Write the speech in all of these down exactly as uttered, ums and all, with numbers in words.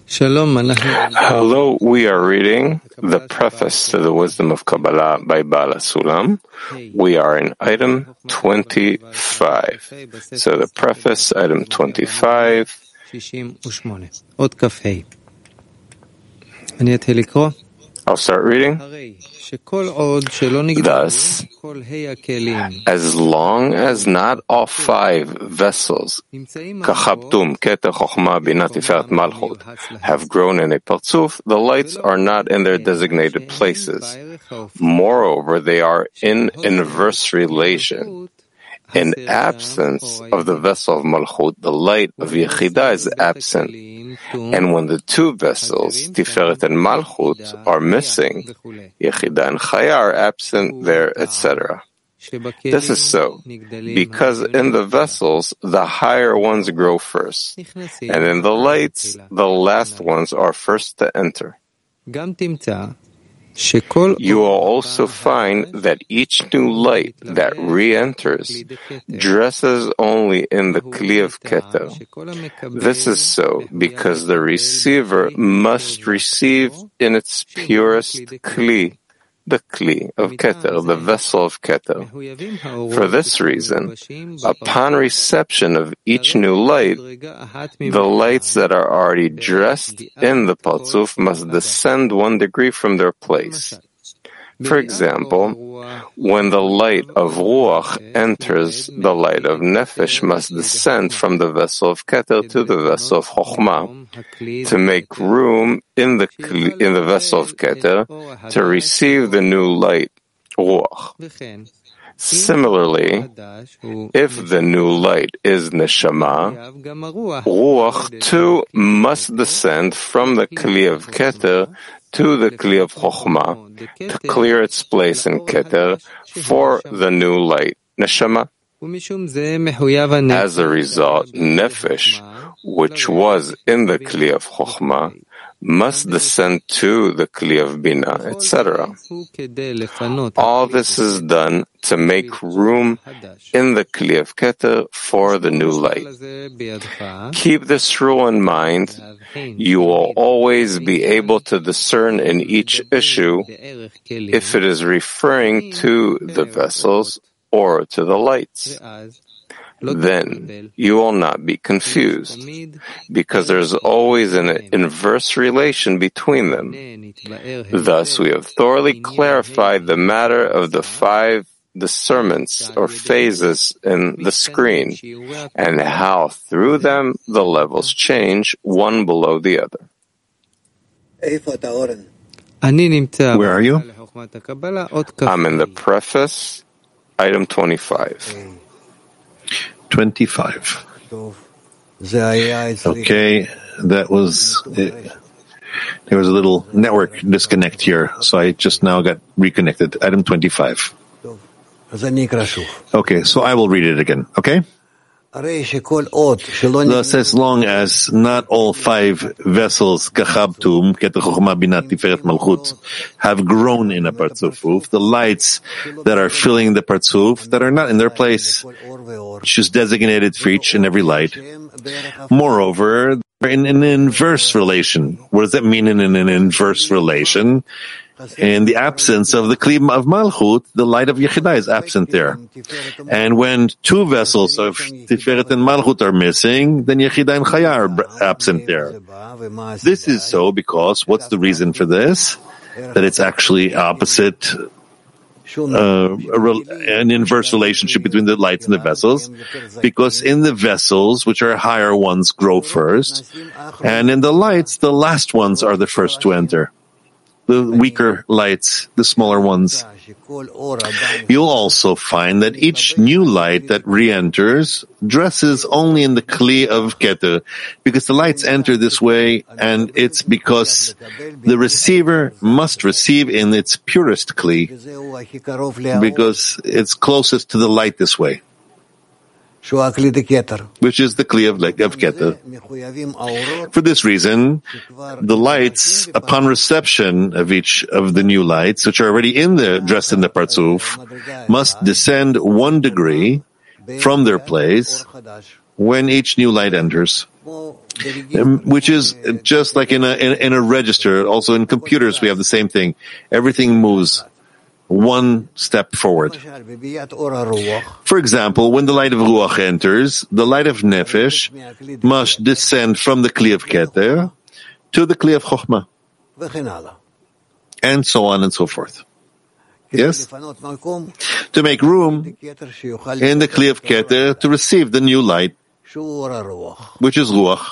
Hello, we are reading the preface to the Wisdom of Kabbalah by Baal HaSulam. We are in item twenty-five. So the preface, item twenty-five. I'll start reading. Thus, as long as not all five vessels Kachabtum, Keter, Chochmah, Binah, Tiferet, Malchut have grown in a Partzuf, the lights are not in their designated places. Moreover, they are in inverse relation. In absence of the vessel of Malchut, the light of Yechidah is absent. And when the two vessels, Tiferet and Malchut, are missing, Yechidah and Chaya are absent there, et cetera. This is so, because in the vessels, the higher ones grow first, and in the lights, the last ones are first to enter. You will also find that each new light that re-enters dresses only in the Kli of Keter. This is so because the receiver must receive in its purest Kli, the Kli of Keter, the vessel of Keter. For this reason, upon reception of each new light, the lights that are already dressed in the Partzuf must descend one degree from their place. For example, when the light of Ruach enters, the light of Nefesh must descend from the vessel of Keter to the vessel of Chochmah to make room in the in the vessel of Keter to receive the new light, Ruach. Similarly, if the new light is Neshama, Ruach too must descend from the Kli of Keter to the Kli of Chochmah to clear its place in Keter for the new light, Neshama. As a result, Nefesh, which was in the Kli of Chochmah, must descend to the Kli of Binah, et cetera. All this is done to make room in the Kli of Keter for the new light. Keep this rule in mind. You will always be able to discern in each issue if it is referring to the vessels or to the lights. Then you will not be confused, because there is always an inverse relation between them. Thus, we have thoroughly clarified the matter of the five discernments or phases in the screen, and how through them the levels change one below the other. Where are you? I'm in the preface, item twenty-five. twenty-five. Okay, that was, it. There was a little network disconnect here, so I just now got reconnected. Item twenty-five. Okay, so I will read it again, okay? Thus, as long as not all five vessels, Kachabtum, Keter, Chochmah, Binah, Tiferet, Malchut, have grown in a Partzuf, the lights that are filling the Partzuf, that are not in their place, which is designated for each and every light. Moreover, they're in an inverse relation. What does that mean in an inverse relation? In the absence of the Kli of Malchut, the light of Yechidah is absent there. And when two vessels of Tiferet and Malchut are missing, then Yechidah and Chaya are absent there. This is so because, what's the reason for this? That it's actually opposite, uh, an inverse relationship between the lights and the vessels, because in the vessels, which are higher ones, grow first, and in the lights, the last ones are the first to enter. The weaker lights, the smaller ones. You'll also find that each new light that re-enters dresses only in the Kli of Keter, because the lights enter this way, and it's because the receiver must receive in its purest Kli, because it's closest to the light this way, which is the Kli of, of Keter. For this reason, the lights, upon reception of each of the new lights, which are already in the dressed in the Partzuf, must descend one degree from their place when each new light enters. um, which is just like in a, in, in a register. Also in computers, we have the same thing. Everything moves one step forward. For example, when the light of Ruach enters, the light of Nefesh must descend from the Kli of Keter to the Kli of Chokhmah, and so on and so forth. Yes? To make room in the Kli of Keter to receive the new light, which is Ruach.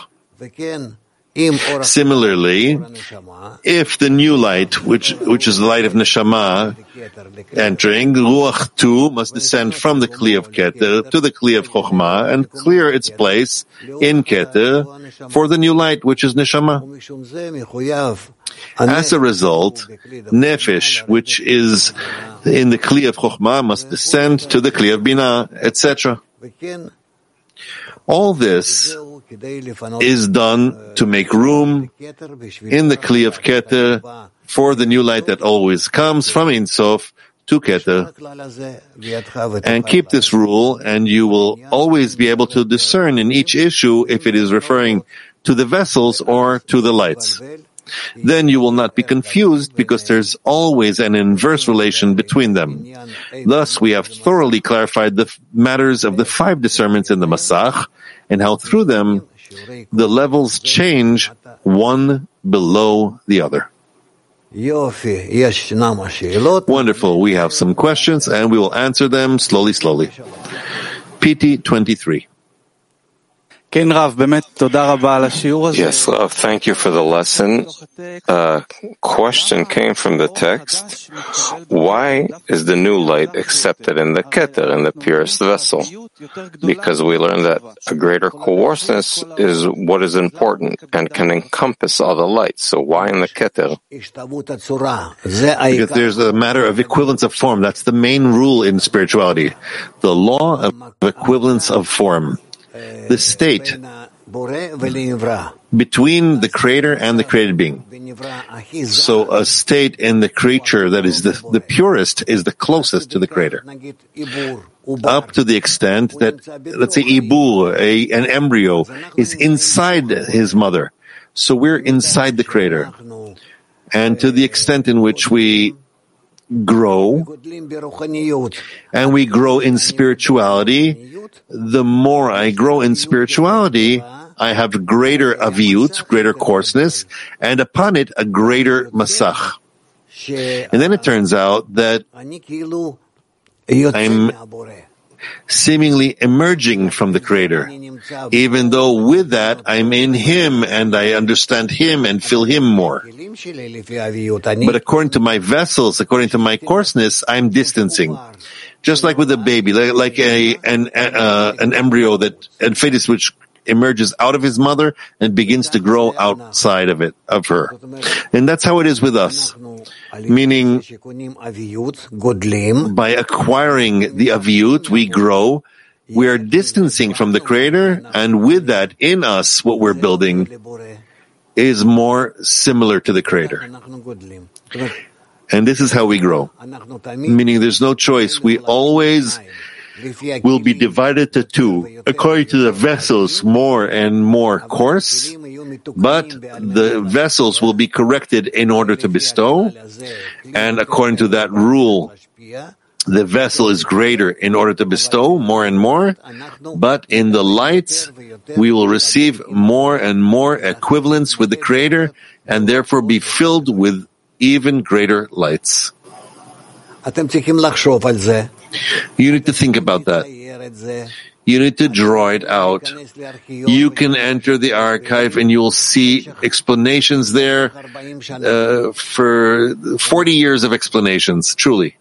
Similarly, if the new light, which which is the light of Neshama entering, Ruach too must descend from the Kli of Keter to the Kli of Chokhmah and clear its place in Keter for the new light, which is Neshama. As a result, Nefesh, which is in the Kli of Chokhmah, must descend to the Kli of Binah, et cetera. All this is done to make room in the Kli of Keter for the new light that always comes from Ein Sof to Keter. And keep this rule, and you will always be able to discern in each issue if it is referring to the vessels or to the lights. Then you will not be confused because there's always an inverse relation between them. Thus, we have thoroughly clarified the matters of the five discernments in the Masach and how through them the levels change one below the other. Wonderful. We have some questions and we will answer them slowly, slowly. P T twenty-three. Yes, Rav, thank you for the lesson. A question came from the text. Why is the new light accepted in the Keter, in the purest vessel? Because we learned that a greater coarseness is what is important and can encompass all the lights. So why in the Keter? Because there's a matter of equivalence of form. That's the main rule in spirituality. The law of equivalence of form. The state between the creator and the created being. So a state in the creature that is the, the purest is the closest to the creator. Up to the extent that, let's say, Ibur, a, an embryo, is inside his mother. So we're inside the creator. And to the extent in which we grow, and we grow in spirituality, the more I grow in spirituality, I have greater aviyut, greater coarseness, and upon it, a greater masach. And then it turns out that I'm seemingly emerging from the Creator, even though with that I'm in Him and I understand Him and feel Him more. But according to my vessels, according to my coarseness, I'm distancing. Just like with a baby, like, like a an uh, an embryo that a fetus which emerges out of his mother and begins to grow outside of it, of her. And that's how it is with us. Meaning, by acquiring the aviyut, we grow, we are distancing from the Creator, and with that, in us, what we're building is more similar to the Creator. And this is how we grow. Meaning there's no choice. We always will be divided to two, according to the vessels more and more coarse, but the vessels will be corrected in order to bestow, and according to that rule, the vessel is greater in order to bestow more and more, but in the lights, we will receive more and more equivalence with the Creator, and therefore be filled with even greater lights. You need to think about that. You need to draw it out. You can enter the archive and you will see explanations there uh, for forty years of explanations, truly.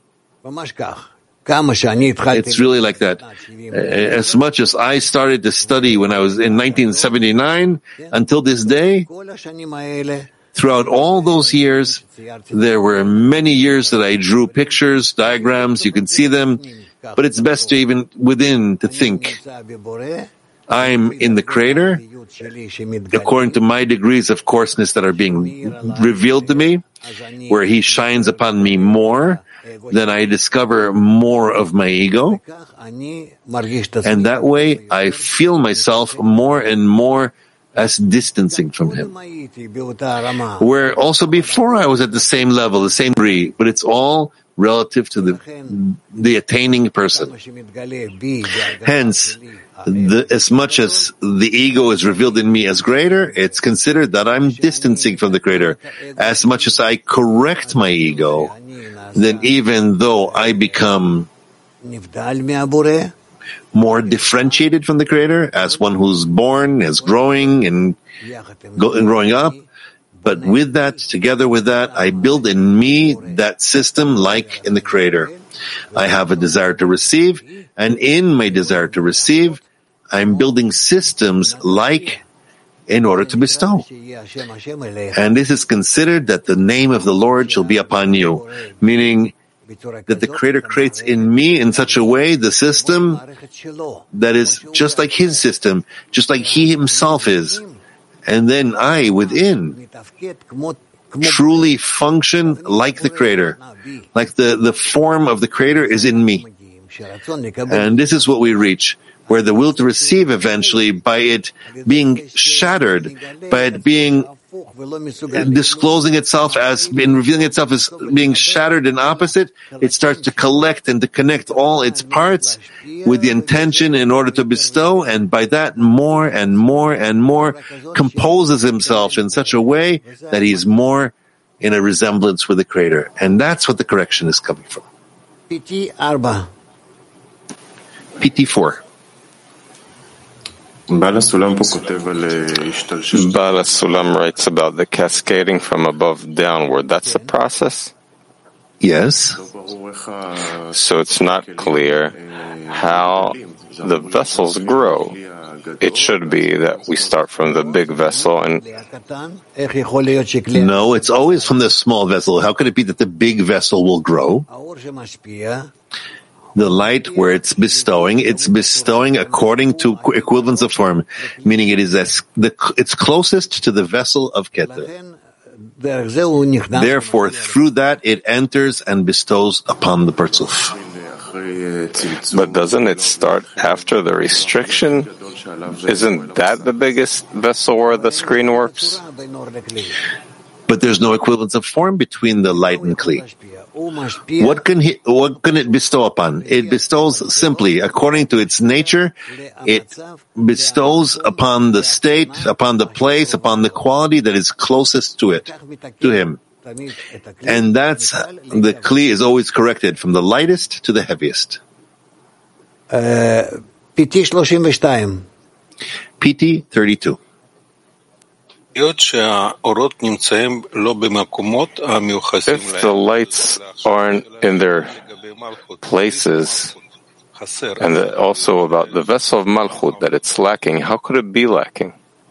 It's really like that. As much as I started to study when I was in nineteen seventy-nine until this day, throughout all those years, there were many years that I drew pictures, diagrams, you can see them, but it's best to even within to think, I'm in the Creator, according to my degrees of coarseness that are being revealed to me, where He shines upon me more, then I discover more of my ego, and that way I feel myself more and more as distancing from him. Where also before I was at the same level, the same degree, but it's all relative to the the attaining person. Hence, the, as much as the ego is revealed in me as greater, it's considered that I'm distancing from the greater. As much as I correct my ego, then even though I become more differentiated from the Creator, as one who's born, as growing and growing up, but with that, together with that, I build in me that system like in the Creator. I have a desire to receive, and in my desire to receive, I'm building systems like in order to bestow. And this is considered that the name of the Lord shall be upon you, meaning that the Creator creates in me in such a way the system that is just like His system, just like He Himself is. And then I, within, truly function like the Creator, like the, the form of the Creator is in me. And this is what we reach, where the will to receive eventually, by it being shattered, by it being disclosing itself as, in revealing itself as being shattered and opposite, it starts to collect and to connect all its parts with the intention in order to bestow, and by that more and more and more composes himself in such a way that he is more in a resemblance with the Creator. And that's what the correction is coming from. P T four. Baal HaSulam writes about the cascading from above downward. That's the process? Yes. So it's not clear how the vessels grow. It should be that we start from the big vessel and... No, it's always from the small vessel. How could it be that the big vessel will grow? The light where it's bestowing, it's bestowing according to equivalence of form, meaning it is as the, it's closest to the vessel of Keter. Therefore, through that, it enters and bestows upon the Partzuf. But doesn't it start after the restriction? Isn't that the biggest vessel where the screen works? But there's no equivalence of form between the light and Kli. What can he, what can it bestow upon? It bestows simply, according to its nature, it bestows upon the state, upon the place, upon the quality that is closest to it, to him. And that's, the Kli is always corrected from the lightest to the heaviest. Uh, P T thirty-two. P T thirty-two. If the lights aren't in their places, and the, also about the vessel of Malchut, that it's lacking, how could it be lacking?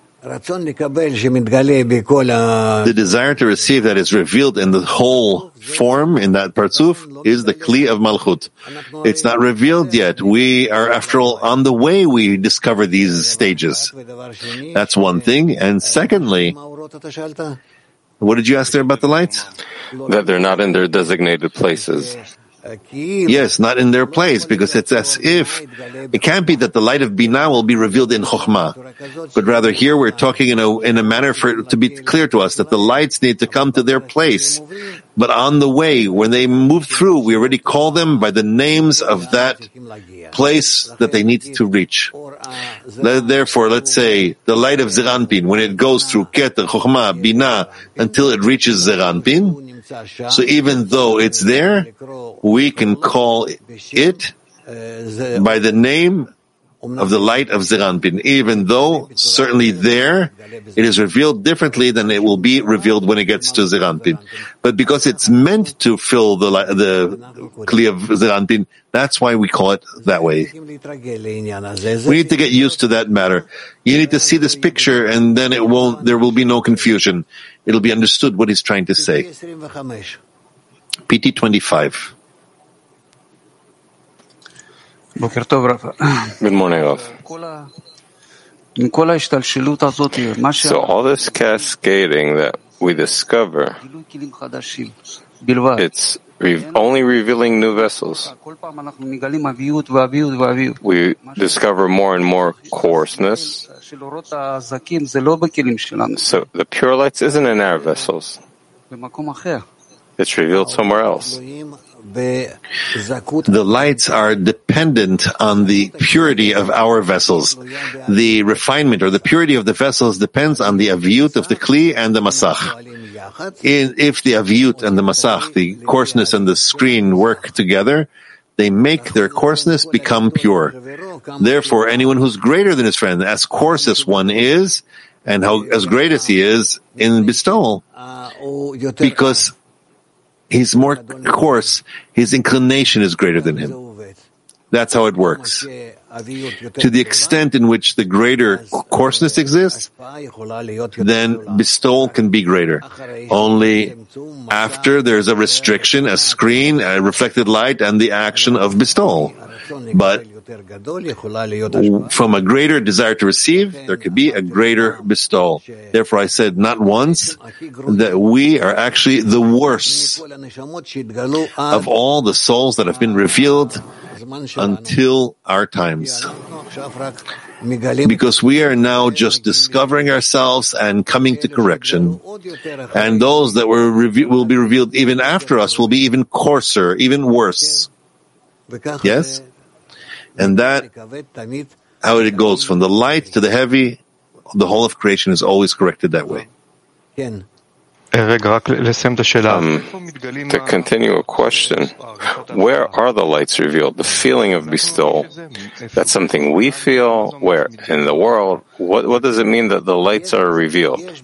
The desire to receive that is revealed in the whole form, in that Partzuf, is the Kli of Malchut. It's not revealed yet. We are, after all, on the way we discover these stages. That's one thing. And secondly, what did you ask there about the lights? That they're not in their designated places. Yes, not in their place, because it's as if, it can't be that the light of Binah will be revealed in Chokhmah, but rather here we're talking in a, in a manner for it to be clear to us that the lights need to come to their place. But on the way, when they move through, we already call them by the names of that place that they need to reach. Therefore, let's say, the light of Zeir Anpin, when it goes through Keter, Chokhmah, Binah, until it reaches Zeir Anpin, so even though it's there, we can call it by the name of the light of Zeir Anpin, even though certainly there it is revealed differently than it will be revealed when it gets to Zeir Anpin. But because it's meant to fill the the Kli of Zeir Anpin, that's why we call it that way. We need to get used to that matter. You need to see this picture, and then it won't. There will be no confusion. It'll be understood what he's trying to say. P T twenty-five. Good morning, Rav. So all this cascading that we discover, it's re- only revealing new vessels. We discover more and more coarseness. So the pure lights isn't in our vessels. It's revealed somewhere else. The lights are dependent on the purity of our vessels. The refinement or the purity of the vessels depends on the aviyut of the kli and the masach. In, if the aviyut and the masach, the coarseness and the screen work together, they make their coarseness become pure. Therefore, anyone who's greater than his friend, as coarse as one is, and how as great as he is in bestowal, because he's more coarse, his inclination is greater than him. That's how it works. To the extent in which the greater coarseness exists, then bestowal can be greater. Only after there's a restriction, a screen, a reflected light, and the action of bestowal. But from a greater desire to receive, there could be a greater bestowal. Therefore, I said not once that we are actually the worst of all the souls that have been revealed until our times. Because we are now just discovering ourselves and coming to correction. And those that were reve- will be revealed even after us will be even coarser, even worse. Yes? And that, how it goes from the light to the heavy, the whole of creation is always corrected that way. Um, to continue a question, where are the lights revealed? The feeling of bestowal, that's something we feel. Where? In the world. What, what does it mean that the lights are revealed? In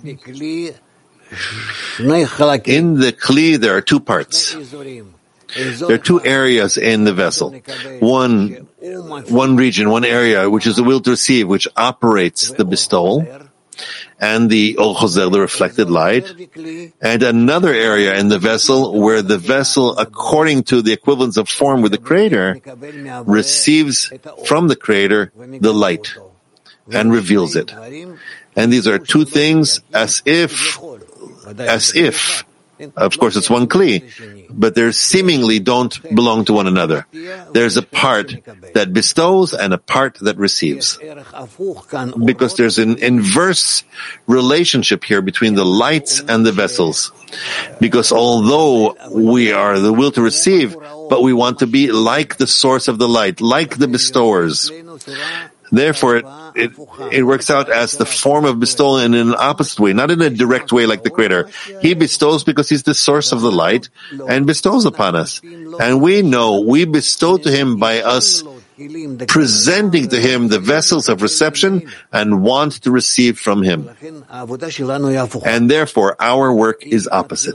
the kli, there are two parts. There are two areas in the vessel. One, one region, one area, which is the will to receive, which operates the bestowal, and the Or Chozer, the reflected light, and another area in the vessel where the vessel, according to the equivalence of form with the Creator, receives from the Creator the light and reveals it. And these are two things as if, as if, of course it's one kli, but they seemingly don't belong to one another. There's a part that bestows and a part that receives. Because there's an inverse relationship here between the lights and the vessels. Because although we are the will to receive, but we want to be like the source of the light, like the bestowers. Therefore, it, it, it works out as the form of bestowal in an opposite way, not in a direct way like the Creator. He bestows because He's the source of the light and bestows upon us. And we know we bestow to Him by us presenting to Him the vessels of reception and want to receive from Him. And therefore, our work is opposite.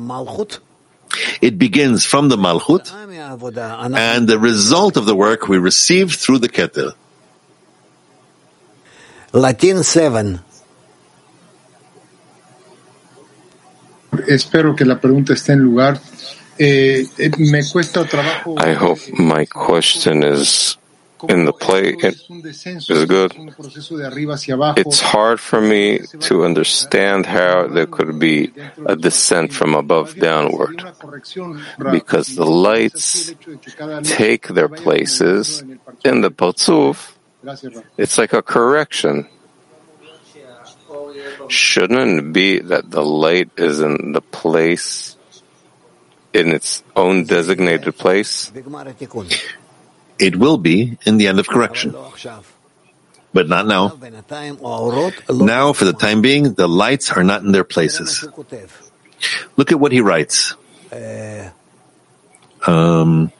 It begins from the Malchut, and the result of the work we receive through the Keter. Latin seven. Espero que la pregunta esté en lugar. Eh, me cuesta trabajo. I hope my question is in the play. It is good. It's hard for me to understand how there could be a descent from above downward, because the lights take their places in the Parzuf. It's like a correction. Shouldn't it be that the light is in the place, in its own designated place? It will be in the end of correction. But not now. Now, for the time being, the lights are not in their places. Look at what he writes. Um...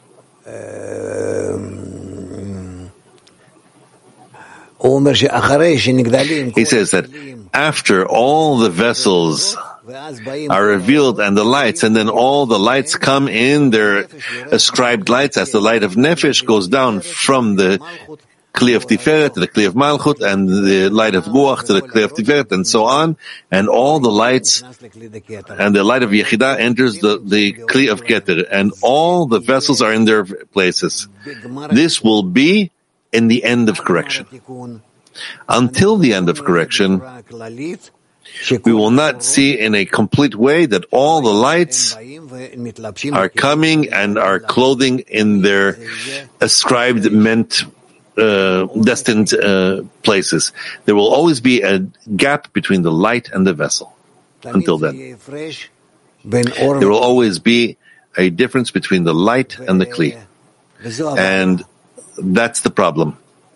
He says that after all the vessels are revealed and the lights, and then all the lights come in their ascribed lights, as the light of Nefesh goes down from the Kli of Tiferet to the Kli of Malchut, and the light of Ruach to the Kli of Tiferet, and so on, and all the lights, and the light of Yechidah enters the, the Kli of Keter, and all the vessels are in their places. This will be in the end of correction. Until the end of correction, We will not see in a complete way that all the lights are coming and are clothing in their ascribed, meant, uh, destined uh, places. There will always be a gap between the light and the vessel. Until then, there will always be a difference between the light and the kli. And that's the problem.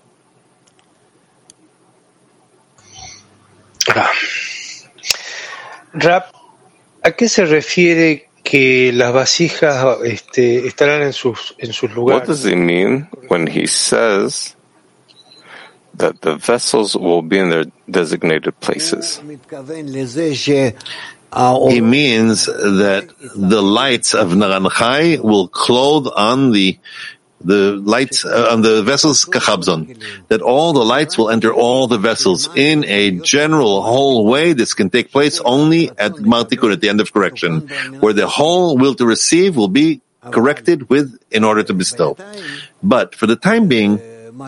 Rab, ¿a qué se refiere que las vasijas este, estarán en sus, en sus lugares? What does he mean when he says that the vessels will be in their designated places? He means that the lights of Naran Chai will clothe on the the lights uh, on the vessels kachabzon, that all the lights will enter all the vessels in a general whole way. This can take place only at Gmar Tikkun, at the end of correction, where the whole will to receive will be corrected with in order to bestow. But for the time being,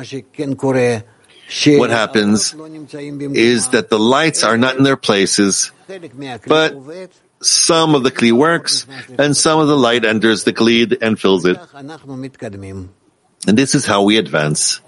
what happens is that the lights are not in their places, but some of the kli works, and some of the light enters the kli and fills it. And this is how we advance.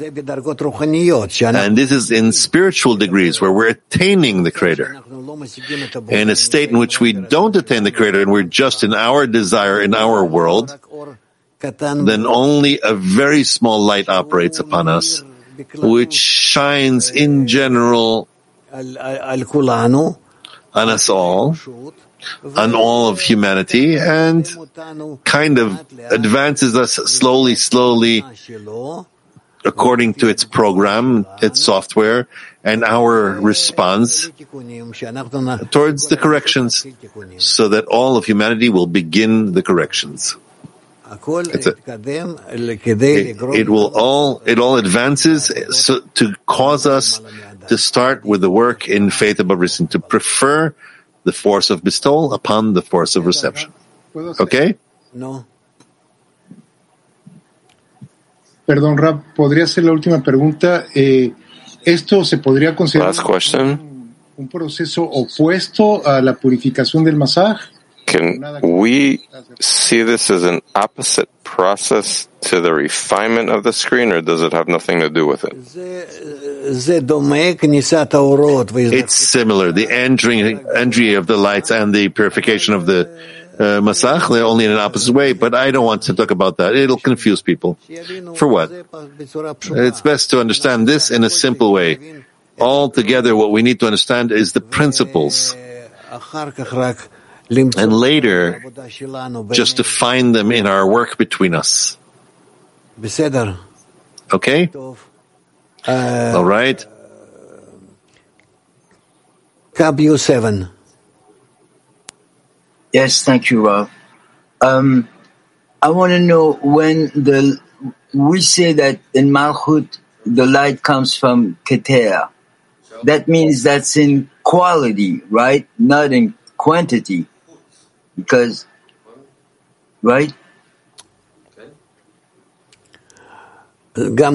And this is in spiritual degrees where we're attaining the Creator. In a state in which we don't attain the Creator and we're just in our desire, in our world, then only a very small light operates upon us, which shines in general on us all, on all of humanity, and kind of advances us slowly, slowly, according to its program, its software, and our response towards the corrections, so that all of humanity will begin the corrections. That's it. It, it will all, it all advances so, to cause us to start with the work in faith above reason, to prefer the force of bestowal upon the force of reception. Okay? No. Perdón, Rab, ¿podría ser la última pregunta? Eh, ¿Esto se podría considerar Last question. un proceso opuesto a la purificación del masaj? Can we see this as an opposite process to the refinement of the screen, or does it have nothing to do with it? It's similar. The entering, entry of the lights and the purification of the uh, masach, they're only in an opposite way, but I don't want to talk about that. It'll confuse people. For what? It's best to understand this in a simple way. Altogether, what we need to understand is the principles. And later, just to find them in our work between us. Okay? Uh, All right. Kabyu seven. Yes, thank you, Rav. Um, I want to know when the we say that in Malchut the light comes from Keter. That means that's in quality, right? Not in quantity. Because, right? Both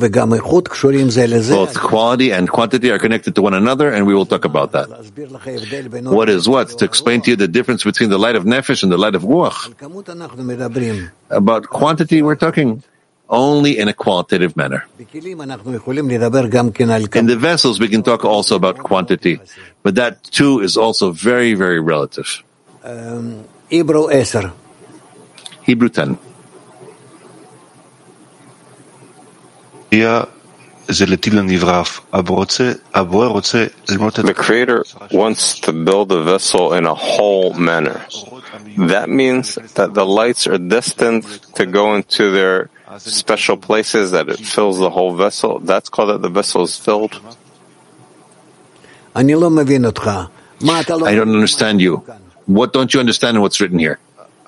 quality and quantity are connected to one another, and we will talk about that. What is what? To explain to you the difference between the light of nefesh and the light of ruach. About quantity, we're talking only in a qualitative manner. In the vessels, we can talk also about quantity, but that too is also very, very relative. Um, Hebrew ten. Hebrew ten. The Creator wants to build a vessel in a whole manner. That means that the lights are destined to go into their special places, that it fills the whole vessel. That's called that the vessel is filled. I don't I don't understand you. What don't you understand in what's written here?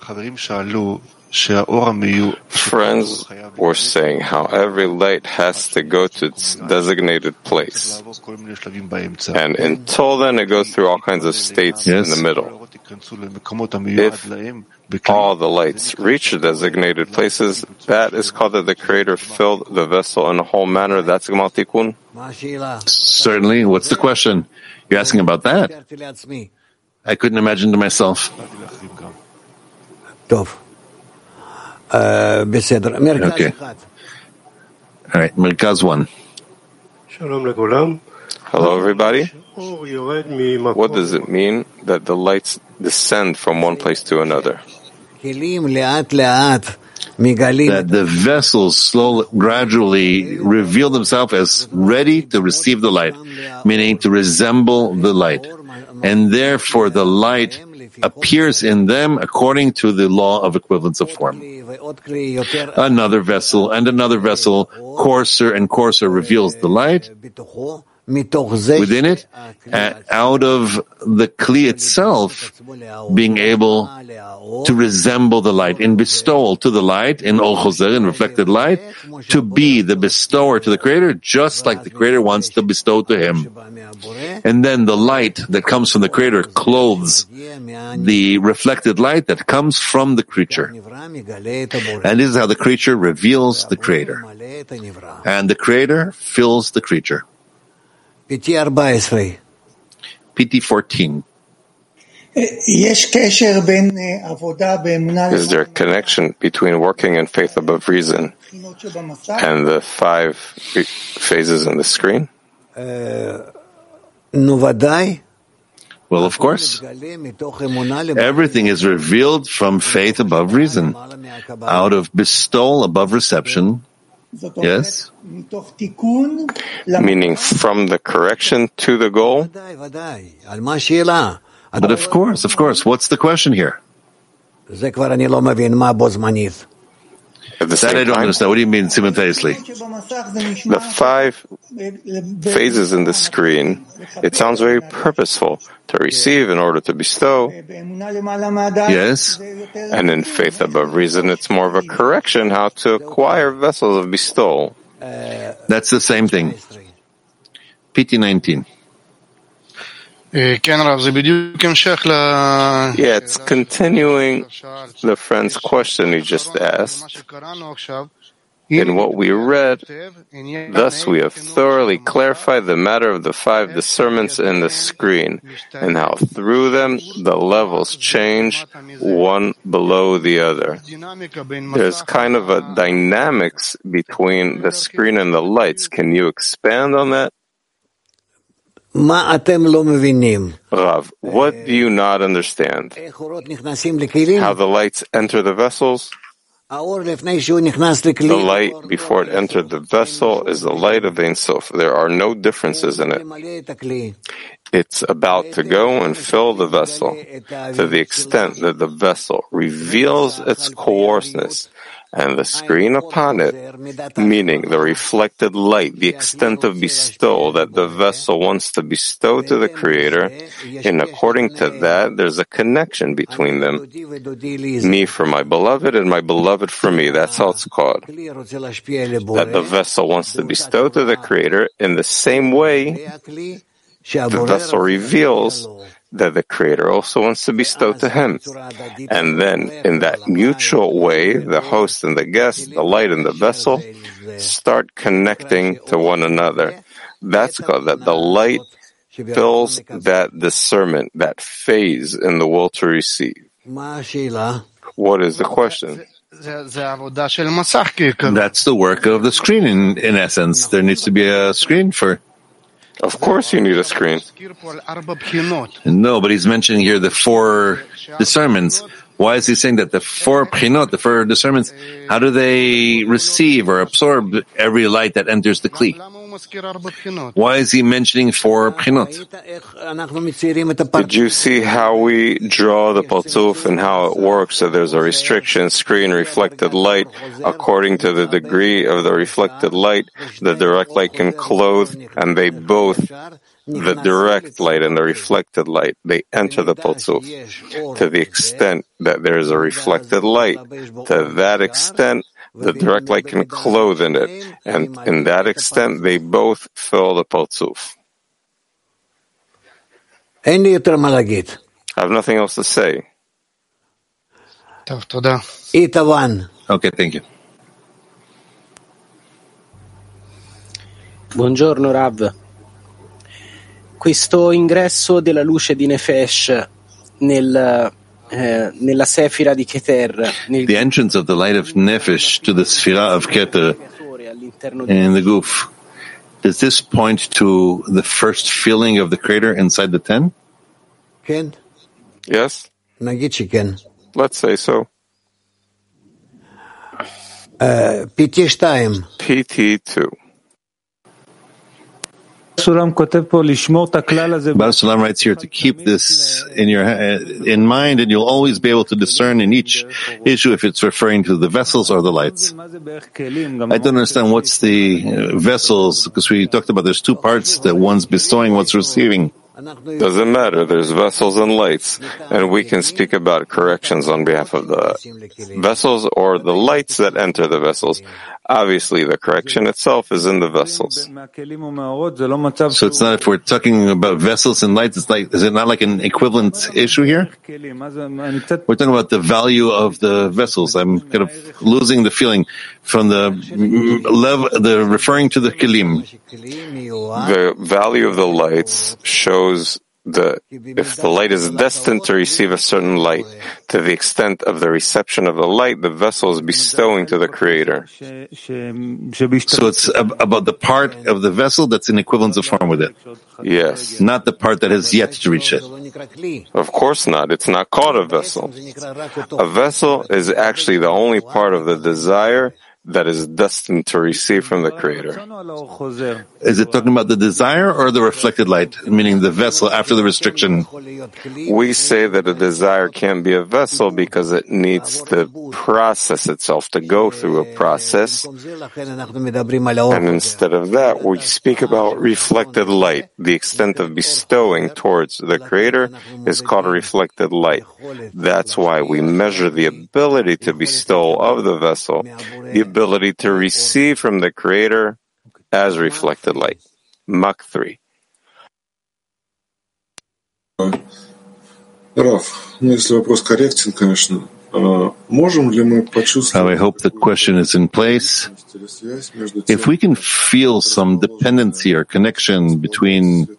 Friends were saying how every light has to go to its designated place. And until then, it goes through all kinds of states yes. in the middle. If all the lights reach the designated places, that is called that the Creator filled the vessel in a whole manner. That's Gmar Tikkun. Certainly. What's the question? You're asking about that? I couldn't imagine to myself. Okay. All right, Merkaz one. Hello, everybody. What does it mean that the lights descend from one place to another? That the vessels slowly, gradually reveal themselves as ready to receive the light, meaning to resemble the light. And therefore the light appears in them according to the law of equivalence of form. Another vessel and another vessel, coarser and coarser, reveals the light within it, and out of the Kli itself being able to resemble the light, in bestowal to the light, in Ol Chozer, in reflected light, to be the bestower to the Creator, just like the Creator wants to bestow to him. And then the light that comes from the Creator clothes the reflected light that comes from the creature. And this is how the creature reveals the Creator. And the Creator fills the creature. P T fourteen. P T fourteen. Is there a connection between working in faith above reason and the five phases in the screen? Well, of course. Everything is revealed from faith above reason, out of bestowal above reception. Yes? Meaning from the correction to the goal? But of course, of course. What's the question here? At the That same I don't time, understand. What do you mean simultaneously? the five phases in the screen, it sounds very purposeful to receive in order to bestow. Yes? And in faith above reason, it's more of a correction how to acquire vessels of bestowal. That's the same thing. P T nineteen. Yeah, it's continuing the friend's question he just asked. In what we read, thus we have thoroughly clarified the matter of the five discernments in the screen, and how through them the levels change one below the other. There's kind of a dynamics between the screen and the lights. Can you expand on that? Rav, what do you not understand? How the lights enter the vessels? The light before it entered the vessel is the light of Ein Sof. There are no differences in it. It's about to go and fill the vessel to the extent that the vessel reveals its coarseness, and the screen upon it, meaning the reflected light, the extent of bestowal that the vessel wants to bestow to the Creator, and according to that, there's a connection between them. Me for my beloved and my beloved for me. That's how it's called. That the vessel wants to bestow to the Creator in the same way the vessel reveals that the Creator also wants to bestow to him. And then, in that mutual way, the host and the guest, the light and the vessel, start connecting to one another. That's called that the light fills that discernment, that phase in the will to receive. What is the question? That's the work of the screen, in, in essence. There needs to be a screen for... Of course you need a screen. No, but he's mentioning here the four discernments. Why is he saying that the four pchinot, the four discernments, how do they receive or absorb every light that enters the Kli? Why is he mentioning four pchinot? Did you see how we draw the Partzuf and how it works? So there's a restriction, screen, reflected light. According to the degree of the reflected light, the direct light can clothe, and they both, the direct light and the reflected light, they enter the Partzuf. To the extent that there is a reflected light, to that extent, the direct light can clothe in it, and in that extent, they both fill the Partzuf. I have nothing else to say. Okay, thank you. Buongiorno, Rav. questo ingresso della luce di Nefesh nel, eh, nella Sefira di Keter, nel The entrance of the light of Nefesh to the Sfira of Keter in the Guf, does this point to the first feeling of the Creator inside the ten? כן, Yes? נגיד שכן. Let's say so. אה, פי טי שתיים. P T two. Baal Salam writes here to keep this in your in mind, and you'll always be able to discern in each issue if it's referring to the vessels or the lights. I don't understand what's the uh, vessels, because we talked about there's two parts, that one's bestowing, one's receiving. Doesn't matter. There's vessels and lights, and we can speak about corrections on behalf of the vessels or the lights that enter the vessels. Obviously, the correction itself is in the vessels. So it's not, if we're talking about vessels and lights, it's like, is it not like an equivalent issue here? We're talking about the value of the vessels. I'm kind of losing the feeling from the level, the referring to the kelim. The value of the lights shows the if the light is destined to receive a certain light, to the extent of the reception of the light, the vessel is bestowing to the Creator. So it's ab- about the part of the vessel that's in equivalence of form with it. Yes. Not the part that has yet to reach it. Of course not. It's not called a vessel. A vessel is actually the only part of the desire that is destined to receive from the Creator. Is it talking about the desire or the reflected light, meaning the vessel after the restriction? We say that a desire can't be a vessel because it needs to process itself, to go through a process. And instead of that, we speak about reflected light. The extent of bestowing towards the Creator is called a reflected light. That's why we measure the ability to bestow of the vessel, the ability to receive from the Creator as reflected light. Mach three. Раф, ну если вопрос корректен, конечно, можем ли мы почувствовать... I hope the question is in place. If we can feel some dependency or connection between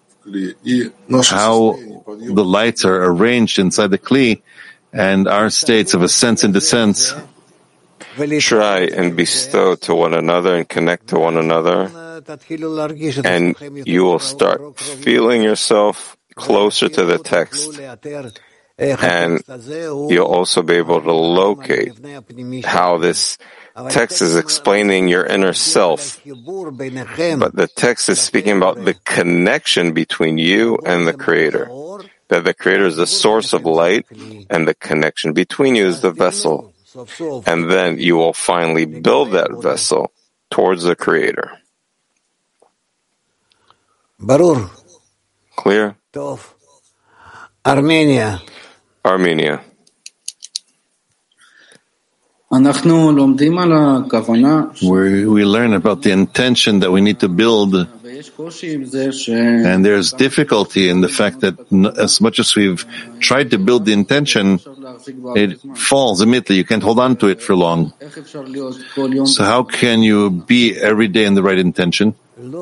how the lights are arranged inside the Kli and our states of ascents and descents, try and bestow to one another and connect to one another, and you will start feeling yourself closer to the text, and you'll also be able to locate how this text is explaining your inner self. But the text is speaking about the connection between you and the Creator, that the Creator is the source of light, and the connection between you is the vessel. And then you will finally build that vessel towards the Creator. Barur. Clear? Armenia. Armenia. Where we learn about the intention that we need to build, and there's difficulty in the fact that as much as we've tried to build the intention, it falls immediately. You can't hold on to it for long. So how can you be every day in the right intention?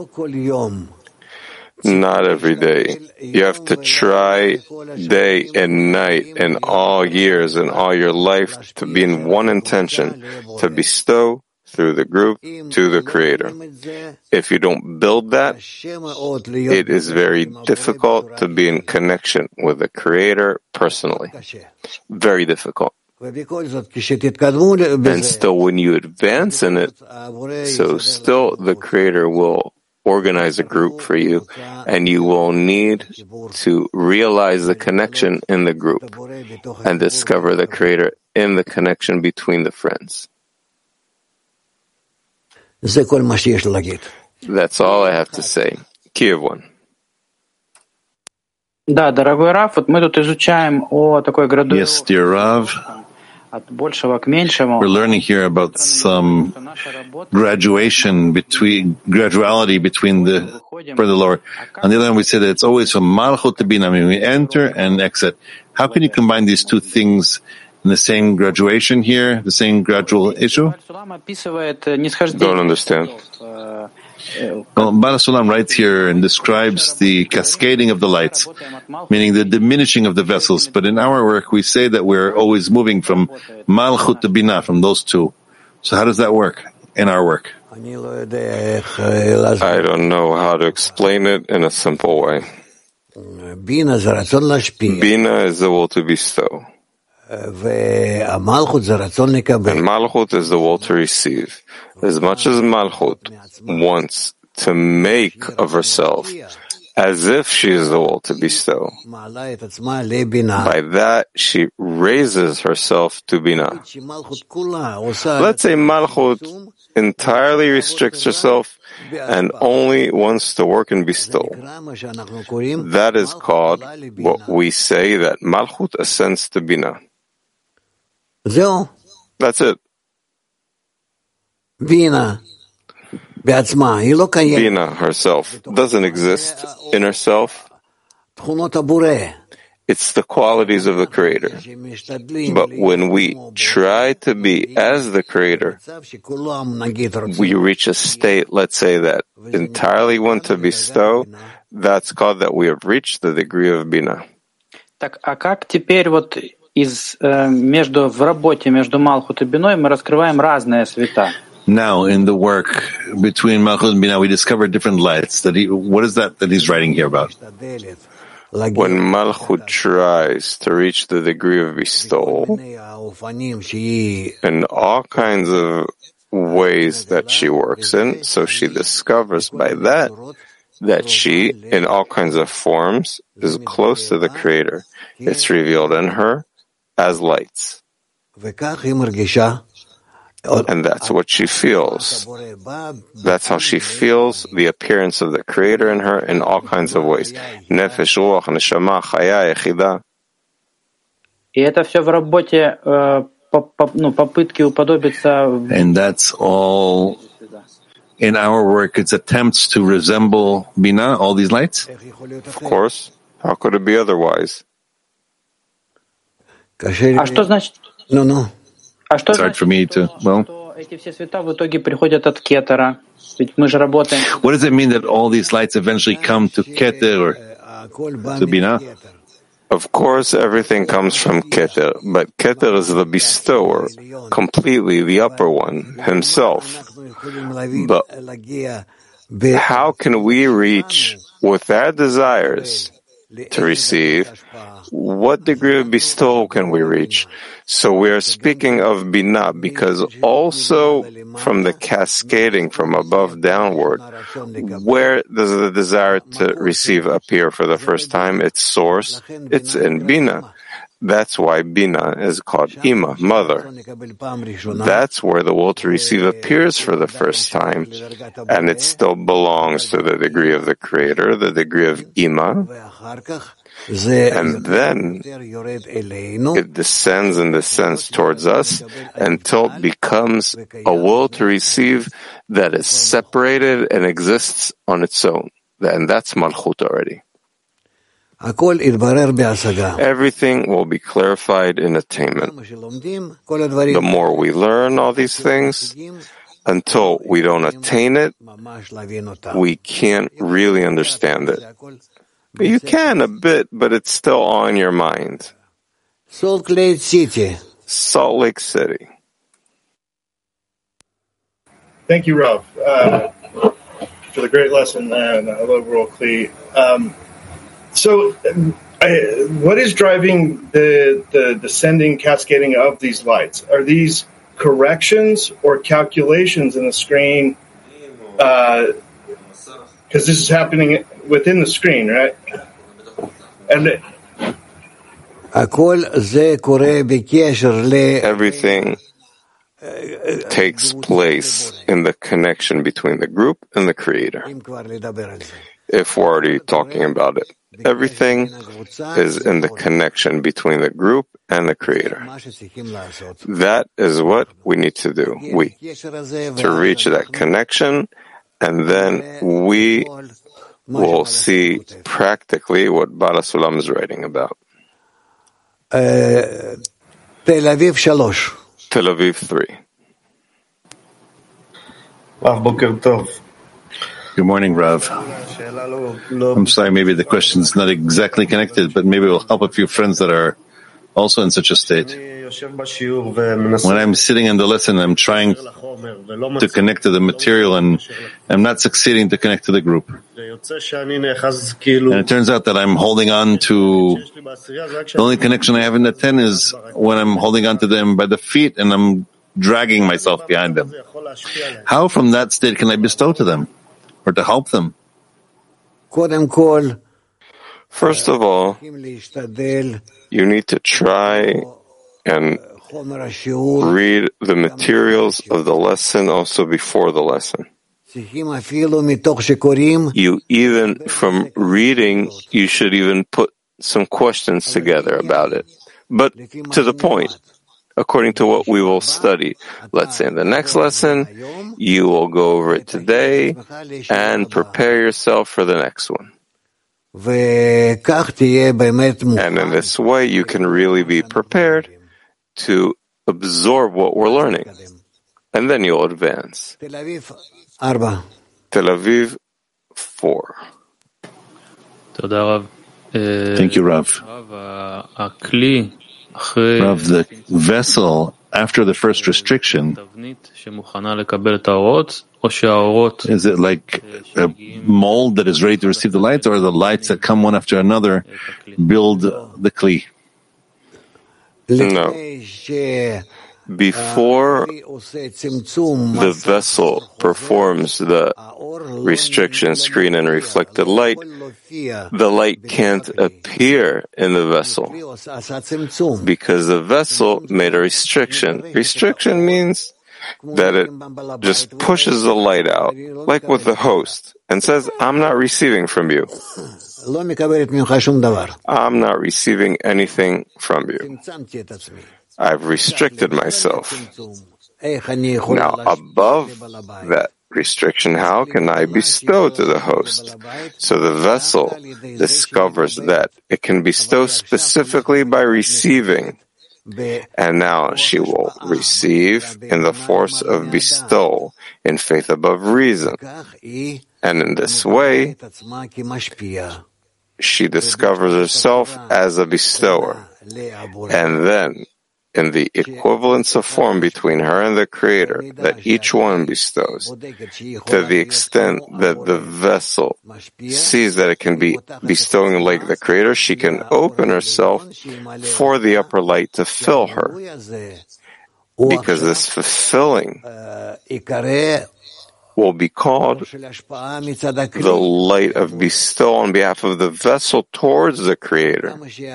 Not every day. You have to try day and night and all years and all your life to be in one intention, to bestow through the group to the Creator. If you don't build that, it is very difficult to be in connection with the Creator personally. Very difficult. And still, when you advance in it, so still the Creator will organize a group for you, and you will need to realize the connection in the group and discover the Creator in the connection between the friends. That's all I have to say. Kiev one. Да, дорогой Раф, вот мы тут изучаем о такой градуации. Yes, dear Rav. We're learning here about some graduation between, graduality between the, for the lower. On the other hand, we say that it's always from Malchut to Bina, I mean, we enter and exit. How can you combine these two things in the same graduation here, the same gradual issue? Don't understand. Well, Baal HaSulam writes here and describes the cascading of the lights, meaning the diminishing of the vessels. But in our work, we say that we're always moving from Malchut to Binah, from those two. So how does that work in our work? I don't know how to explain it in a simple way. Bina is the will to bestow. And Malchut is the will to receive. As much as Malchut wants to make of herself as if she is the will to bestow, by that she raises herself to Bina. Let's say Malchut entirely restricts herself and only wants to work and bestow. That is called what we say that Malchut ascends to Bina. That's it. Bina. Bina herself doesn't exist in herself. It's the qualities of the Creator. But when we try to be as the Creator, we reach a state, let's say, that entirely want to bestow. That's called that we have reached the degree of Bina. Так, а как теперь вот из между в работе между Малхут и Биной мы раскрываем разные света? Now, in the work between Malchut and Binah, we discover different lights. That he, what is that that he's writing here about? When Malchut tries to reach the degree of bestowal, in all kinds of ways that she works in, so she discovers by that that she, in all kinds of forms, is close to the Creator. It's revealed in her as lights. And that's what she feels. That's how she feels the appearance of the Creator in her in all kinds of ways. Nefesh, ruach, neshama, chaya, yechida. И это все в работе, ну, попытки уподобиться. And that's all in our work. It's attempts to resemble Bina, all these lights? Of course. How could it be otherwise? А что значит? No, no. А что It's hard for me to, well. Эти все света в итоге приходят от Кетера? Ведь мы же работаем. What does it mean that all these lights eventually come to Keter or to Bina? Of course, everything comes from Keter, but Keter is the bestower, completely the upper one, himself. But how can we reach with our desires to receive? What degree of bestowal can we reach? So we are speaking of Bina because also from the cascading from above downward, where does the desire to receive appear for the first time? Its source, it's in Bina. That's why Bina is called Ima, mother. That's where the will to receive appears for the first time, and it still belongs to the degree of the Creator, the degree of Ima. And then it descends and descends towards us until it becomes a will to receive that is separated and exists on its own. And that's Malchut already. Everything will be clarified in attainment. The more we learn all these things, until we don't attain it, we can't really understand it. You can a bit, but it's still on your mind. Salt Lake City. Salt Lake City. Thank you, Rav, uh, for the great lesson, and I love World Kli. Um, so, I, what is driving the, the descending, cascading of these lights? Are these corrections or calculations in the screen? Because uh, this is happening within the screen, right? And everything takes place in the connection between the group and the Creator. If we're already talking about it, everything is in the connection between the group and the Creator. That is what we need to do. We to reach that connection, and then we will see practically what Baal HaSulam is writing about. Uh, Tel Aviv three. Tel Aviv three. Rav, Boker Tov. Good morning, Rav. I'm sorry, maybe the question's not exactly connected, but maybe it will help a few friends that are also in such a state. When I'm sitting in the lesson, I'm trying to connect to the material and I'm not succeeding to connect to the group. And it turns out that I'm holding on to, the only connection I have in the ten is when I'm holding on to them by the feet and I'm dragging myself behind them. How from that state can I bestow to them or to help them? First of all, you need to try and read the materials of the lesson also before the lesson. You even, from reading, you should even put some questions together about it. But to the point, according to what we will study. Let's say in the next lesson, you will go over it today and prepare yourself for the next one. And in this way, you can really be prepared to absorb what we're learning. And then you'll advance. Tel Aviv, four. Thank you, Rav. Rav, the vessel, after the first restriction, is it like a mold that is ready to receive the lights, or the lights that come one after another build the kli? No. Before the vessel performs the restriction, screen, and reflected light, the light can't appear in the vessel because the vessel made a restriction. Restriction means that it just pushes the light out, like with the host, and says, I'm not receiving from you. I'm not receiving anything from you. I've restricted myself. Now, above that restriction, how can I bestow to the host? So the vessel discovers that it can bestow specifically by receiving. And now she will receive in the force of bestowal, in faith above reason. And in this way, she discovers herself as a bestower. And then, in the equivalence of form between her and the Creator, that each one bestows, to the extent that the vessel sees that it can be bestowing like the Creator, she can open herself for the upper light to fill her. Because this fulfilling will be called the light of bestowal on behalf of the vessel towards the Creator.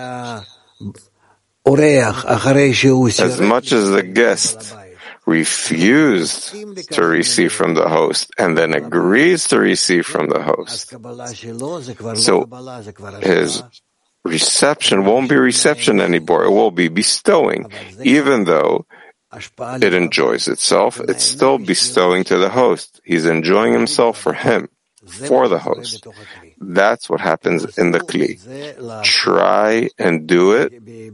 As much as the guest refused to receive from the host and then agrees to receive from the host, so his reception won't be reception anymore, it will be bestowing. Even though it enjoys itself, it's still bestowing to the host. He's enjoying himself for him, for the host. That's what happens in the Kli. Try and do it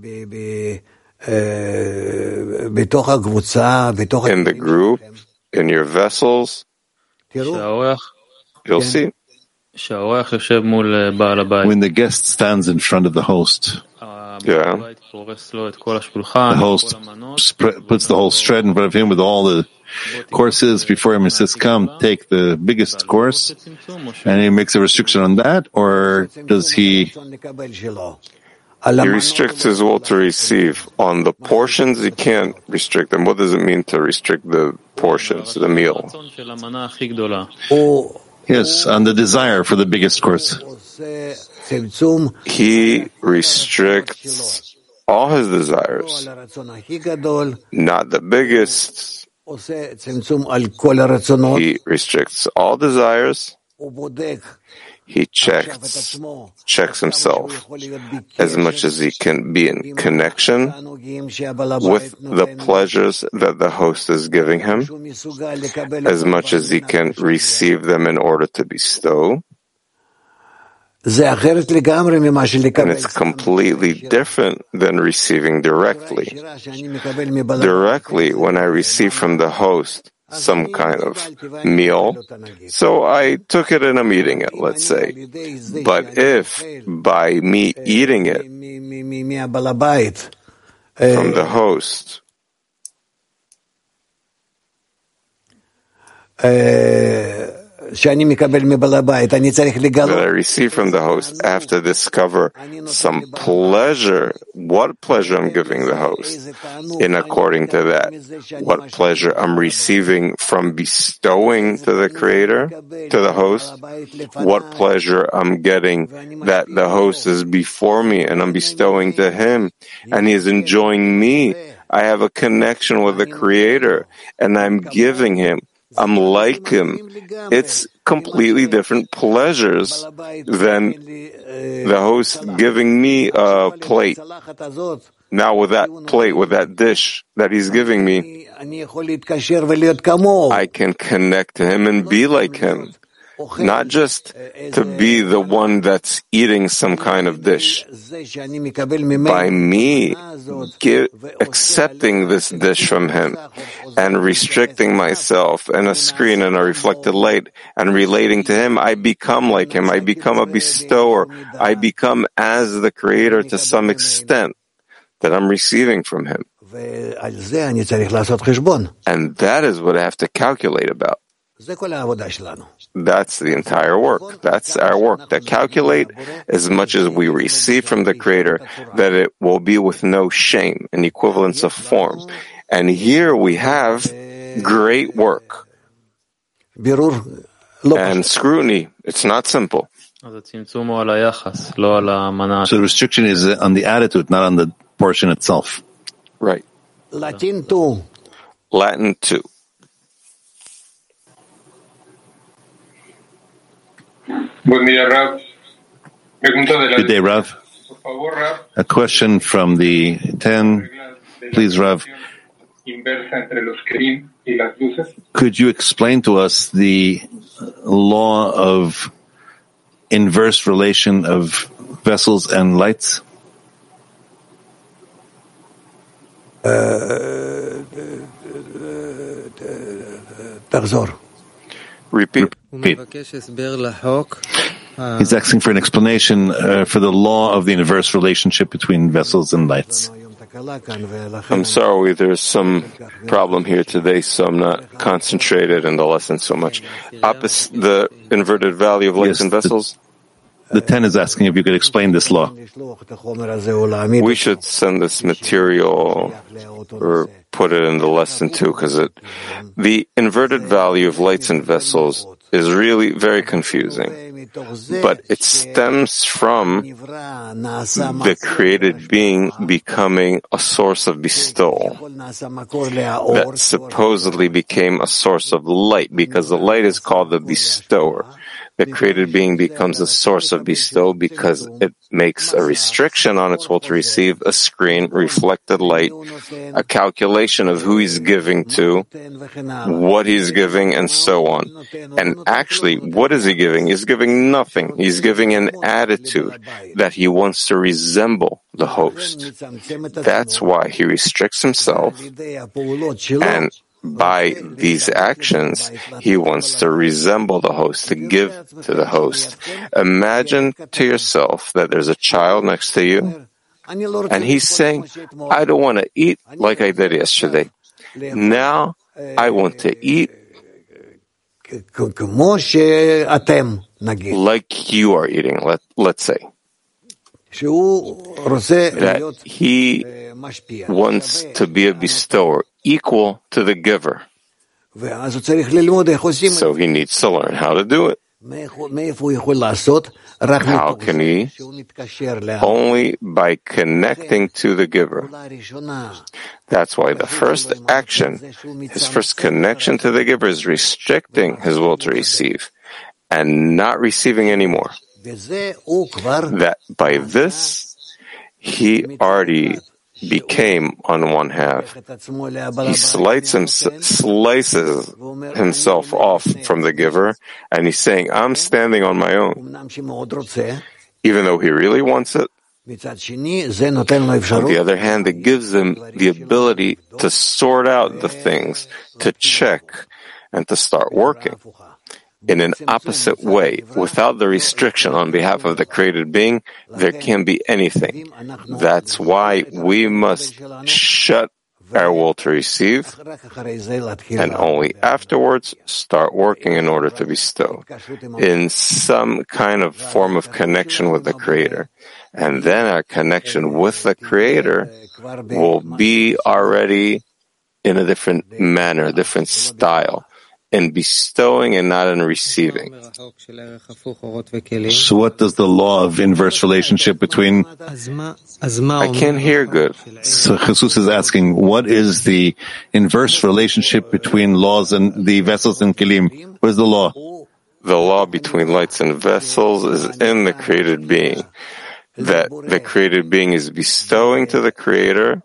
in the group, in your vessels. You'll see. When the guest stands in front of the host, yeah, the host sp- puts the whole shred in front of him with all the courses before him and says, come, take the biggest course, and he makes a restriction on that, or does he... He restricts his will to receive. On the portions, he can't restrict them. What does it mean to restrict the portions, the meal? Yes, on the desire for the biggest course. He restricts all his desires, not the biggest. He restricts all desires. He checks, checks himself as much as he can be in connection with the pleasures that the host is giving him, as much as he can receive them in order to bestow. And it's completely different than receiving directly. Directly, when I receive from the host, some kind of meal, so I took it and I'm eating it, let's say. But if by me eating it from the host, that I receive from the host after discover some pleasure, what pleasure I'm giving the host, in according to that, what pleasure I'm receiving from bestowing to the Creator, to the host, what pleasure I'm getting that the host is before me and I'm bestowing to him and he is enjoying me. I have a connection with the Creator and I'm giving him. I'm like him. It's completely different pleasures than the host giving me a plate. Now with that plate, with that dish that he's giving me, I can connect to him and be like him. Not just to be the one that's eating some kind of dish. By me give, accepting this dish from him and restricting myself and a screen and a reflected light and relating to him, I become like him. I become a bestower. I become as the Creator to some extent that I'm receiving from him. And that is what I have to calculate about. That's the entire work. That's our work. To calculate as much as we receive from the Creator, that it will be with no shame, an equivalence of form. And here we have great work and scrutiny. It's not simple. So the restriction is on the attitude, not on the portion itself. Right. Latin two. Latin two. Good day, Rav. A question from the ten. Please, Rav. Could you explain to us the law of inverse relation of vessels and lights? Repeat. Repeat. He's asking for an explanation uh, for the law of the inverse relationship between vessels and lights. I'm sorry, there's some problem here today, so I'm not concentrated in the lesson so much. Opposite the inverted value of lights Yes, and vessels? The, the ten is asking if you could explain this law. We should send this material or put it in the lesson too, because it, the inverted value of lights and vessels is really very confusing. But it stems from the created being becoming a source of bestowal that supposedly became a source of light, because the light is called the bestower. The created being becomes a source of bestow because it makes a restriction on its will to receive a screen, reflected light, a calculation of who he's giving to, what he's giving, and so on. And actually, what is he giving? He's giving nothing. He's giving an attitude that he wants to resemble the host. That's why he restricts himself, and by these actions, he wants to resemble the host, to give to the host. Imagine to yourself that there's a child next to you, and he's saying, I don't want to eat like I did yesterday. Now, I want to eat like you are eating, let, let's say. That he wants to be a bestower, equal to the giver. So he needs to learn how to do it. How can he? Only by connecting to the giver. That's why the first action, his first connection to the giver, is restricting his will to receive and not receiving anymore. That by this, he already became on one half. He slices, him, slices himself off from the giver, and he's saying, I'm standing on my own. Even though he really wants it, on the other hand, it gives him the ability to sort out the things, to check, and to start working. In an opposite way, without the restriction on behalf of the created being, there can't be anything. That's why we must shut our will to receive, and only afterwards start working in order to bestow, in some kind of form of connection with the Creator. And then our connection with the Creator will be already in a different manner, a different style, in bestowing and not in receiving. So what does the law of inverse relationship between... I can't hear good. So Jesus is asking, what is the inverse relationship between laws and the vessels and kelim? What is the law? The law between lights and vessels is in the created being. That the created being is bestowing to the Creator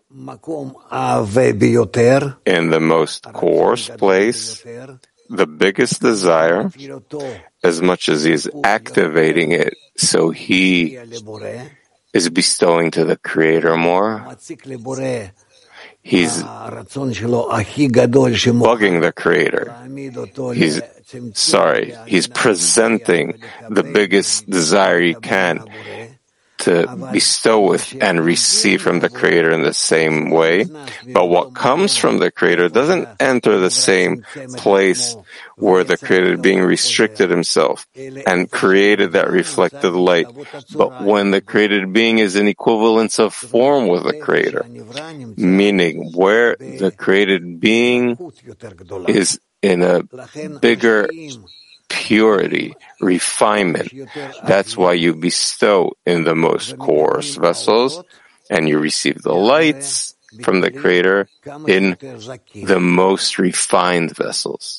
in the most coarse place, the biggest desire, as much as he is activating it, so he is bestowing to the Creator more. He's bugging the Creator. He's sorry, he's presenting the biggest desire he can to bestow with and receive from the Creator in the same way. But what comes from the Creator doesn't enter the same place where the created being restricted himself and created that reflected light. But when the created being is in equivalence of form with the Creator, meaning where the created being is in a bigger purity, refinement. That's why you bestow in the most coarse vessels, and you receive the lights from the Creator in the most refined vessels.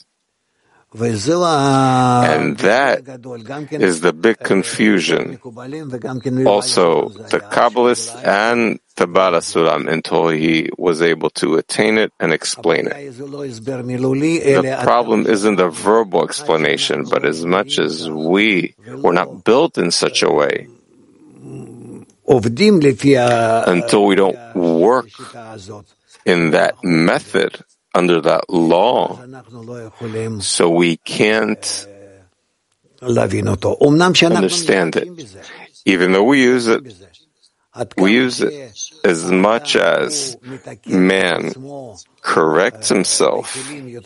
And that is the big confusion. Also, the Kabbalist and the Baal Sulam, until he was able to attain it and explain it. The problem isn't the verbal explanation, but as much as we were not built in such a way, until we don't work in that method, under that law, so we can't understand it. Even though we use it, we use it as much as man corrects himself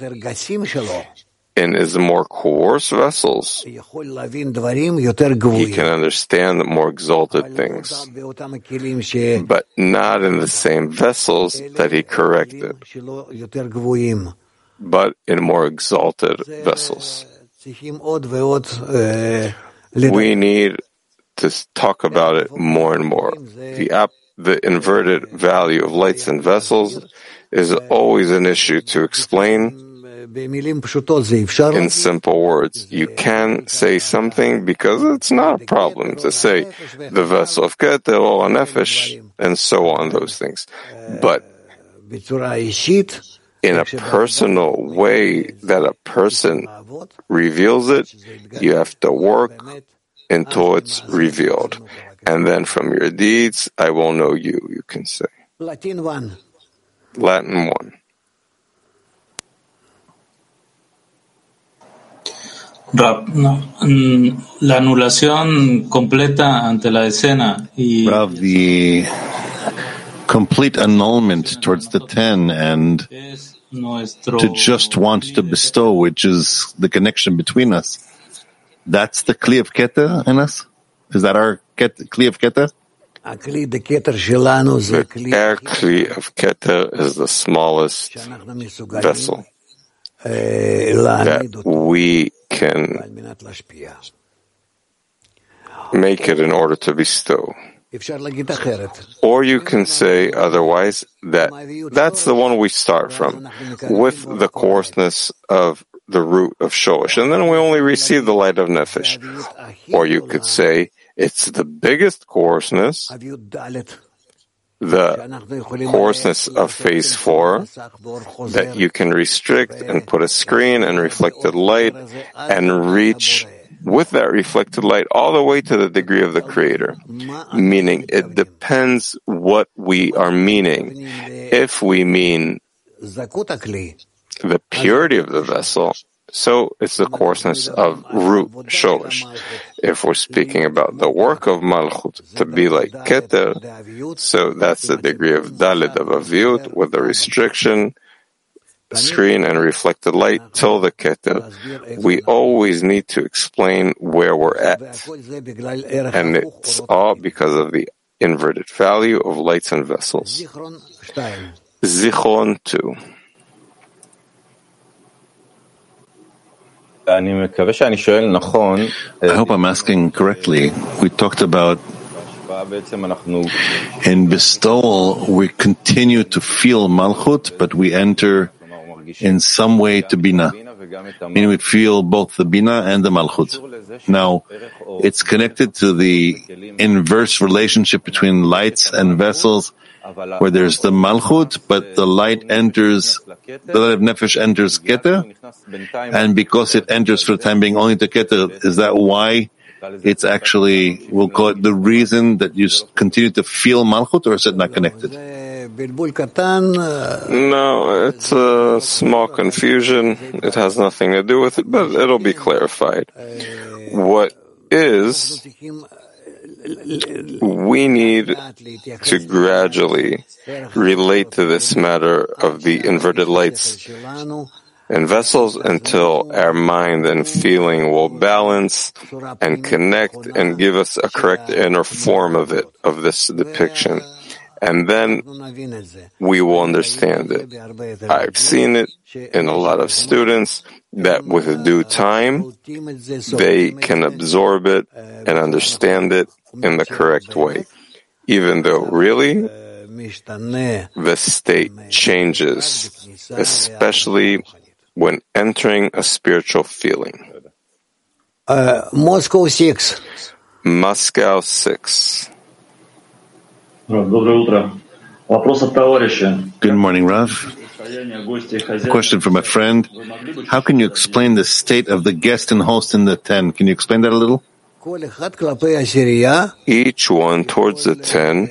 in his more coarse vessels, he can understand the more exalted things, but not in the same vessels that he corrected, but in more exalted vessels. We need to talk about it more and more. The, ap- the inverted value of lights and vessels is always an issue to explain in simple words. You can say something because it's not a problem to say the vessel of Keter or Nefesh and so on, those things. But in a personal way that a person reveals it, you have to work until it's revealed. And then from your deeds, I will know you, you can say. Latin one. Latin one. Rav, no, la anulación completa ante la escena y Rav, the complete annulment towards the ten and to just want to bestow, which is the connection between us. That's the Kli of Keter in us? Is that our ket, Kli of Keter? Our Kli of Keter is the smallest vessel that we can make it in order to bestow. Or you can say otherwise that that's the one we start from, with the coarseness of the root of Shosh, and then we only receive the light of Nefesh. Or you could say it's the biggest coarseness, the coarseness of phase four, that you can restrict and put a screen and reflected light and reach with that reflected light all the way to the degree of the Creator. Meaning, it depends what we are meaning. If we mean the purity of the vessel, So it's the coarseness of root, sholish. If we're speaking about the work of Malchut to be like Keter, so that's the degree of Dalet of Aviut with the restriction, screen and reflected light till the Keter. We always need to explain where we're at. And it's all because of the inverted value of lights and vessels. Zichron two. I hope I'm asking correctly. We talked about in bestowal, we continue to feel Malchut, but we enter in some way to Bina. Meaning we feel both the Bina and the Malchut. Now, it's connected to the inverse relationship between lights and vessels, where there's the Malchut, but the light enters, the light of Nefesh enters Keter, and because it enters for the time being only to Keter, is that why it's actually, we'll call it the reason that you continue to feel Malchut, or is it not connected? No, it's a small confusion. It has nothing to do with it, but it'll be clarified. What is, we need to gradually relate to this matter of the inverted lights and vessels until our mind and feeling will balance and connect and give us a correct inner form of it, of this depiction. And then we will understand it. I've seen it in a lot of students that with due time, they can absorb it and understand it in the correct way. Even though really, the state changes, especially when entering a spiritual feeling. Uh, Moscow six. Moscow six. Good morning, Rav. A question from a friend. How can you explain the state of the guest and host in the ten? Can you explain that a little? Each one towards the ten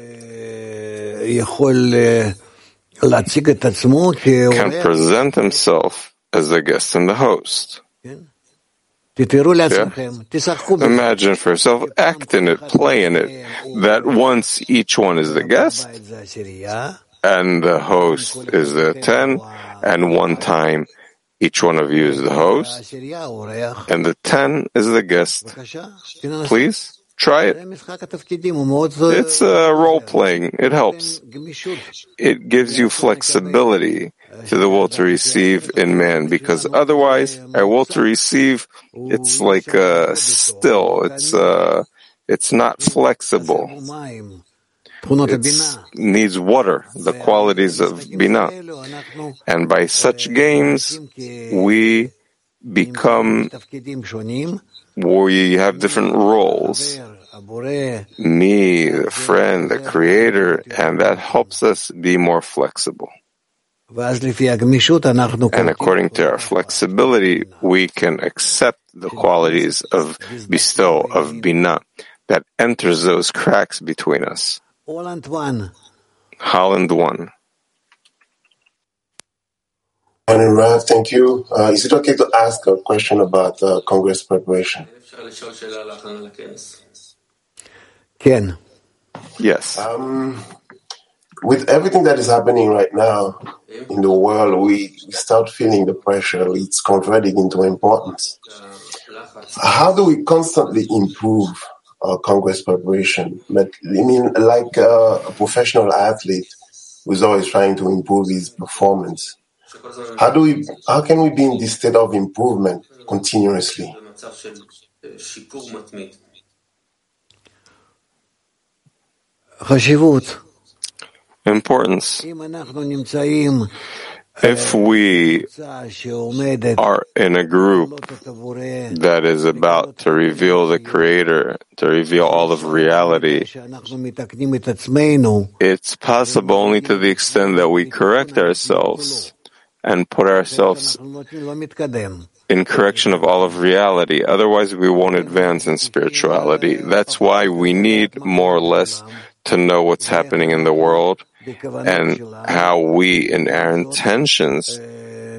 can present himself as the guest and the host. Yeah. Imagine for yourself, act in it, play in it, that once each one is the guest and the host is the ten, and one time each one of you is the host and the ten is the guest. Please try it. It's uh, role playing. It helps. It gives you flexibility to the will to receive in man, because otherwise our will to receive, it's like uh, still, it's uh, it's not flexible. It needs water, the qualities of Bina. And by such games, we become, we have different roles. Me, the friend, the creator, and that helps us be more flexible. And according to our flexibility, we can accept the qualities of bestow, of Bina, that enters those cracks between us. Holland one. Holland one. Morning, Rav. Thank you. Uh, is it okay to ask a question about uh, Congress preparation? Ken. Yes. Um, with everything that is happening right now in the world, we start feeling the pressure. It's converted into importance. How do we constantly improve our Congress preparation? But, I mean, like uh, a professional athlete who's always trying to improve his performance. How do we? How can we be in this state of improvement continuously? Importance. If we are in a group that is about to reveal the Creator, to reveal all of reality, it's possible only to the extent that we correct ourselves and put ourselves in correction of all of reality. Otherwise, we won't advance in spirituality. That's why we need more or less to know what's happening in the world and how we, in our intentions,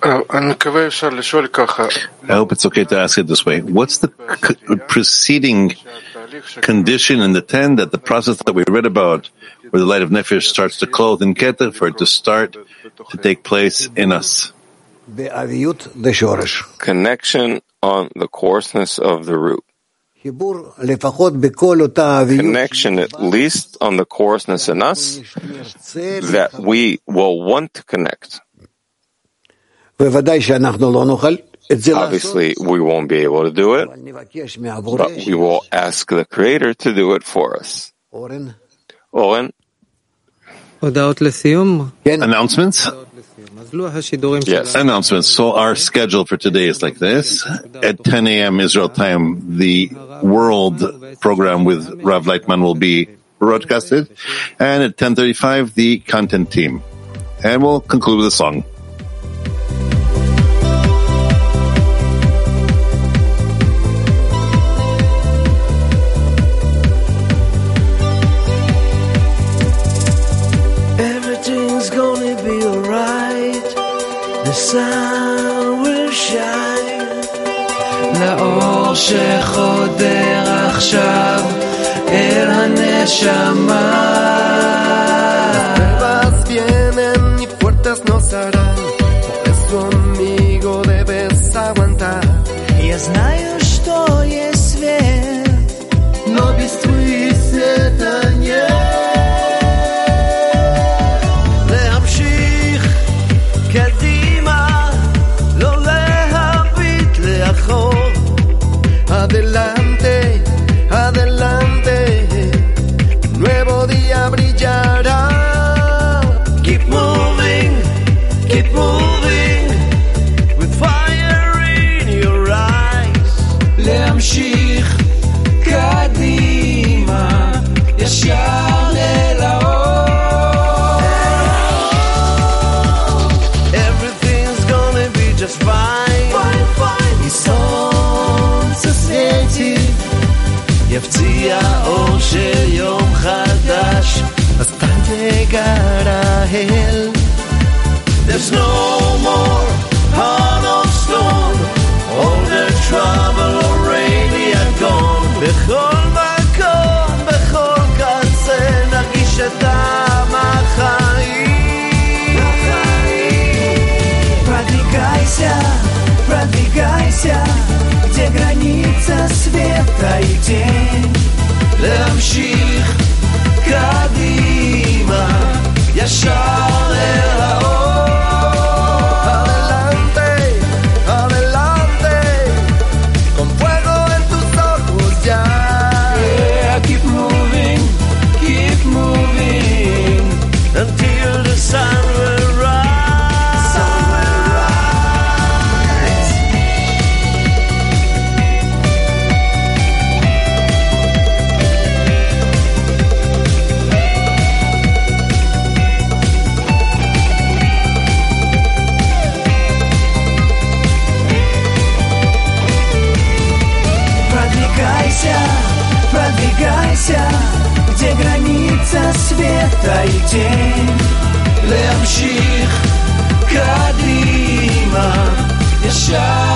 I hope it's okay to ask it this way. What's the c- preceding condition in the ten that the process that we read about, where the light of Nefesh starts to clothe in Keter, for it to start to take place in us? Connection on the coarseness of the root. Connection at least on the coarseness in us that we will want to connect. Obviously, we won't be able to do it, but we will ask the Creator to do it for us. Oren? Announcements? Yes. Announcements. So our schedule for today is like this. At ten a.m. Israel time, the World program with Rav Leitman will be broadcasted. And at ten thirty-five, the content team. And we'll conclude with a song. Everything's gonna be alright. The sun will shine. לאור שחודר עכשיו אל הנשמה. Las pruebas vienen y fuertes nos harán. Por eso, amigo, debes aguantar. Я знаю, что есть свет, но без твоих света нет. Adelante, adelante, nuevo día brillará. Keep moving, keep moving, with fire in your eyes. להמשיך קדימה, ישר אל האור. Everything's gonna be just fine, fine, fine. יפציע אור של יום חדש, אז תגרה אל. There's no more heart of stone, all the trouble already are gone. בכל מקום, בכל קצה, נרגיש את טעם החיים. Продвигайся, продвигайся, где граница света и тень. להמשיך קדימה, ישר אל האור. Adelante, adelante, con fuego en tus ojos ya. Yeah, keep moving, keep moving, until the sun will rise. Sun will rise. Продвигайся, где граница света и тень. להמשיך קדימה, ישר